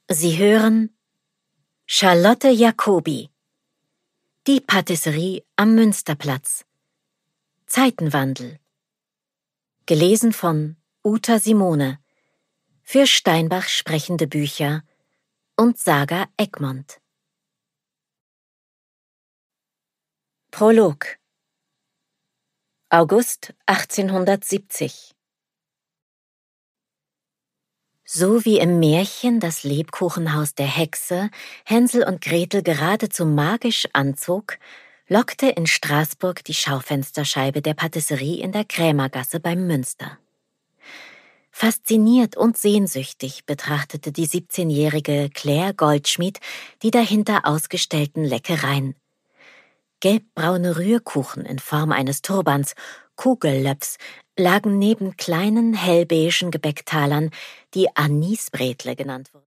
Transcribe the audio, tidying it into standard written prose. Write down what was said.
Sie hören Charlotte Jacobi, die Patisserie am Münsterplatz. Zeitenwandel. Gelesen von Uta Simone. Für Steinbach sprechende Bücher und Saga Egmont. Prolog. August 1870. So wie im Märchen das Lebkuchenhaus der Hexe Hänsel und Gretel geradezu magisch anzog, lockte in Straßburg die Schaufensterscheibe der Patisserie in der Krämergasse beim Münster. Fasziniert und sehnsüchtig betrachtete die 17-jährige Claire Goldschmied die dahinter ausgestellten Leckereien. Gelbbraune Rührkuchen in Form eines Turbans, Kugellöpfs, lagen neben kleinen hellbeigen Gebäcktalern, die Anisbretle genannt wurden.